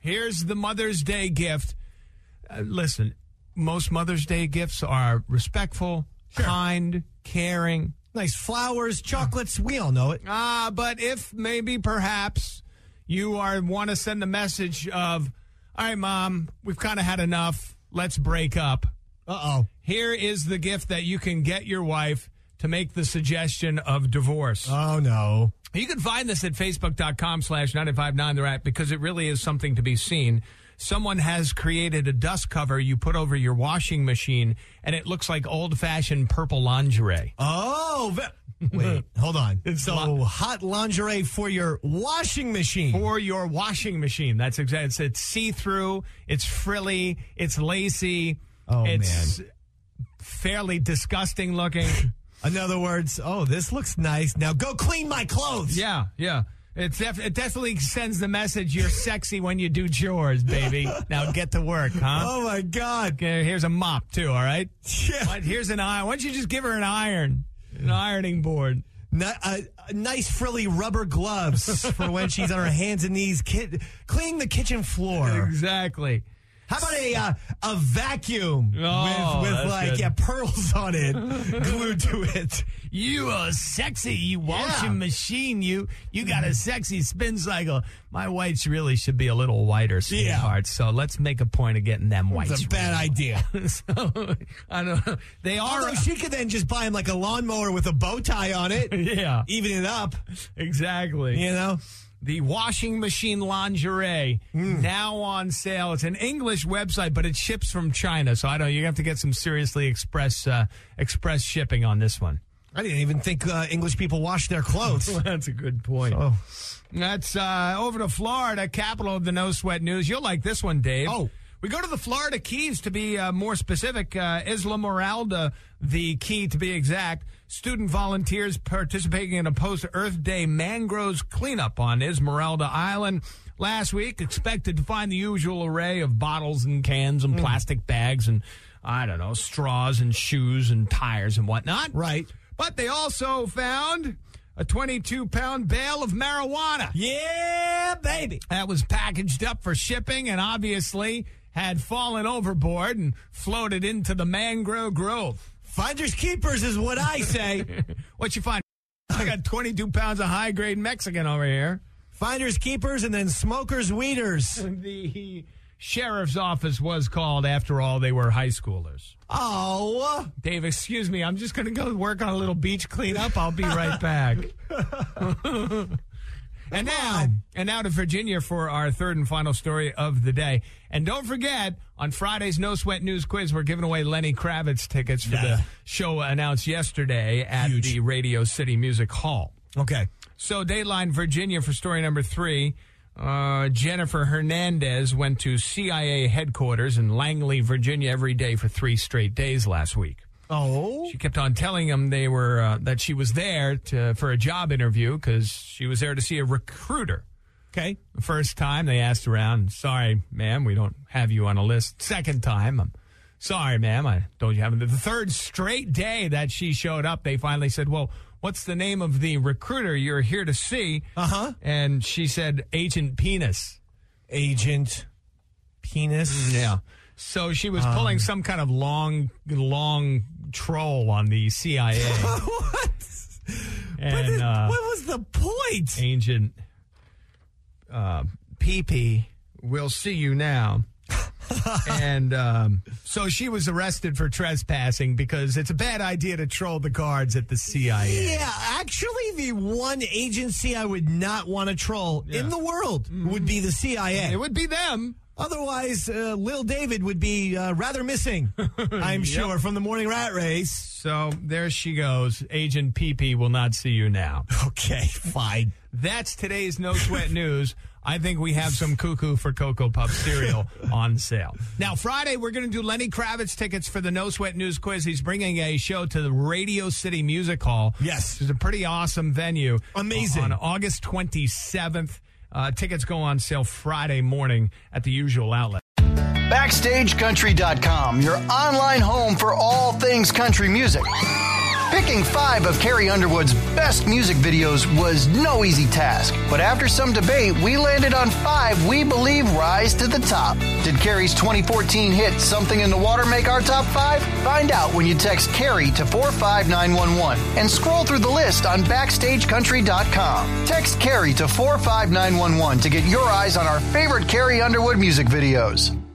Here's the Mother's Day gift. Listen, most Mother's Day gifts are respectful, kind, caring. Nice flowers, chocolates. We all know it. But if maybe perhaps you want to send a message of, all right, Mom, we've kind of had enough. Let's break up. Uh-oh. Here is the gift that you can get your wife to make the suggestion of divorce. Oh, no. You can find this at facebook.com/959 The Rat because it really is something to be seen. Someone has created a dust cover you put over your washing machine, and it looks like old-fashioned purple lingerie. Oh, wait, hold on. So hot lingerie for your washing machine. For your washing machine. That's exactly. It's see-through. It's frilly. It's lacy. Oh, it's man. Fairly disgusting looking. In other words, this looks nice. Now go clean my clothes. Yeah. It definitely sends the message you're sexy when you do chores, baby. Now get to work, huh? Oh, my God. Okay, here's a mop, too, all right? Yeah. But here's an iron. Why don't you just give her an ironing board? Nice frilly rubber gloves for when she's on her hands and knees cleaning the kitchen floor. Exactly. How about a vacuum with pearls on it glued to it? You are sexy washing machine. You got a sexy spin cycle. My whites really should be a little whiter, sweetheart. So let's make a point of getting them whites. It's a bad idea. So, I don't know. They are. Although she could then just buy him like a lawnmower with a bow tie on it. Yeah. Even it up. Exactly. You know? The washing machine lingerie now on sale. It's an English website, but it ships from China. So you have to get some seriously express shipping on this one. I didn't even think English people wash their clothes. Well, that's a good point. Oh. That's over to Florida, capital of the No Sweat News. You'll like this one, Dave. Oh. We go to the Florida Keys to be more specific. Isla the key to be exact. Student volunteers participating in a post-Earth Day mangroves cleanup on Esmeralda Island last week expected to find the usual array of bottles and cans and plastic bags and, straws and shoes and tires and whatnot. Right. But they also found a 22-pound bale of marijuana. Yeah, baby. That was packaged up for shipping and obviously had fallen overboard and floated into the mangrove grove. Finders keepers is what I say. What you find? I got 22 pounds of high-grade Mexican over here. Finders keepers and then smokers weeders. The sheriff's office was called. After all, they were high schoolers. Oh. Dave, excuse me. I'm just going to go work on a little beach cleanup. I'll be right back. And now to Virginia for our third and final story of the day. And don't forget, on Friday's No Sweat News Quiz, we're giving away Lenny Kravitz tickets for the show announced yesterday at the Radio City Music Hall. Okay. So Dateline, Virginia for story number 3. Jennifer Hernandez went to CIA headquarters in Langley, Virginia every day for 3 straight days last week. Oh. She kept on telling them they were that she was there for a job interview because she was there to see a recruiter. Okay. The first time they asked around, sorry, ma'am, we don't have you on a list. Second time, I'm sorry, ma'am, I told you haven't. The third straight day that she showed up, they finally said, well, what's the name of the recruiter you're here to see? Uh-huh. And she said, Agent Penis. Agent Penis? Yeah. So she was pulling some kind of long troll on the CIA. What? And what was the point? Agent PP, we'll see you now. And so she was arrested for trespassing because it's a bad idea to troll the guards at the CIA. Yeah, actually, the one agency I would not want to troll in the world would be the CIA. It would be them. Otherwise, Lil David would be rather missing, I'm sure, from the morning rat race. So there she goes. Agent PP will not see you now. Okay, fine. That's today's No Sweat News. I think we have some Cuckoo for Cocoa Puff cereal on sale. Now, Friday, we're going to do Lenny Kravitz tickets for the No Sweat News Quiz. He's bringing a show to the Radio City Music Hall. Yes. It's a pretty awesome venue. Amazing. On August 27th. Tickets go on sale Friday morning at the usual outlet. BackstageCountry.com, your online home for all things country music. Picking 5 of Carrie Underwood's best music videos was no easy task, but after some debate, we landed on 5 we believe rise to the top. Did Carrie's 2014 hit Something in the Water make our top 5? Find out when you text Carrie to 45911 and scroll through the list on BackstageCountry.com. Text Carrie to 45911 to get your eyes on our favorite Carrie Underwood music videos.